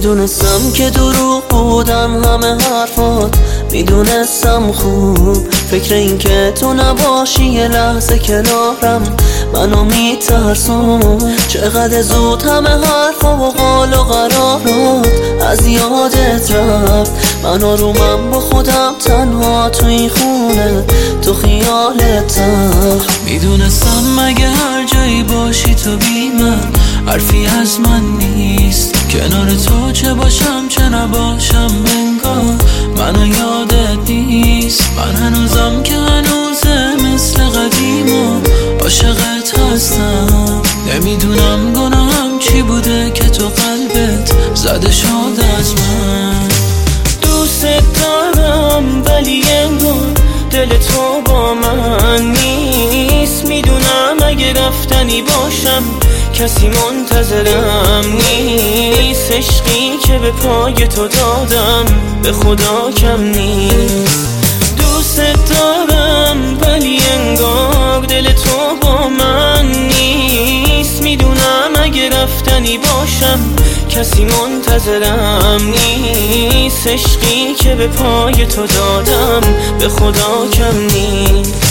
میدونستم که دروغ بودن همه حرفات، میدونستم خوب فکر این که تو نباشی یه لحظه کنارم منو میترسون. چقدر زود همه حرفا و قال و قرارات از یادت رفت، من آرومم با خودم تنها تو این خونه تو خیالتم. میدونستم مگه هر جایی باشی تو بی من حرفی از من نیست، کنار تو چه باشم چه نباشم انگار منو یادت نیست. من هنوزم که هنوزه مثل قدیم و عاشقت هستم، نمیدونم گناهم چی بوده که تو قلبت زده شد از من. دوست دارم ولی انگار دل تو با من نیست، میدونم اگه رفتنی باشم کسی منتظرم نیست. عشقی که به پای تو دادم به خدا کم نیست. دوست دارم ولی انگار دل تو با من نیست، میدونم اگه رفتنی باشم کسی منتظرم نیست. عشقی که به پای تو دادم به خدا کم نیست.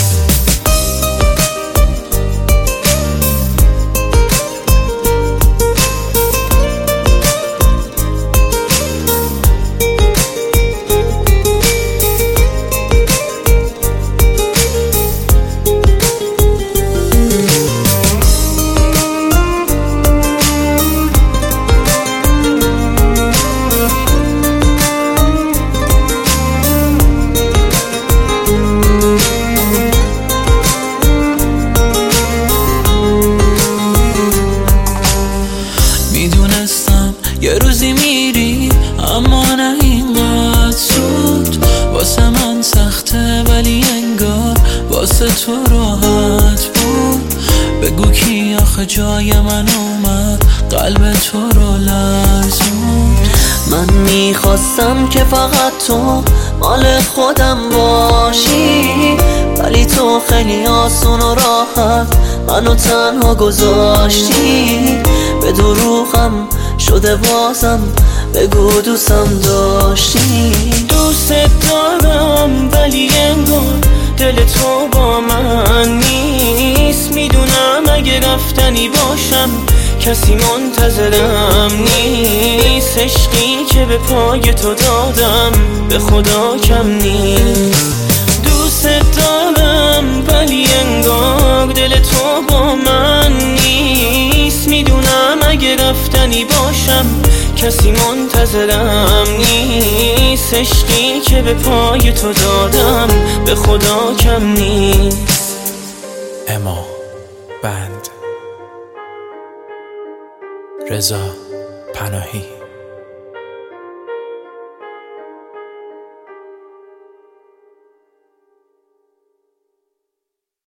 یه روزی میری اما نه اینقدر زود، واسه من سخته ولی انگار واسه تو راحت بود. بگو کی آخه جای من اومد قلب تو رو لرزون. من میخواستم که فقط تو مال خودم باشی، ولی تو خیلی آسون و راحت منو تنها گذاشتی. به دروغم شده بازم بگو دوستم داشتی. دوست دارم ولی انگار دل تو با من نیست، میدونم اگه رفتنی باشم کسی منتظرم نیست. عشقی که به پای تو دادم به خدا کم نیست. دوست دارم ولی انگار دل تو با من نیست، میدونم اگه رفتنی باشم کسی منتظرم نیست. عشقی که به پای تو دادم به خدا کم نیست. اما بند رضا پناهی.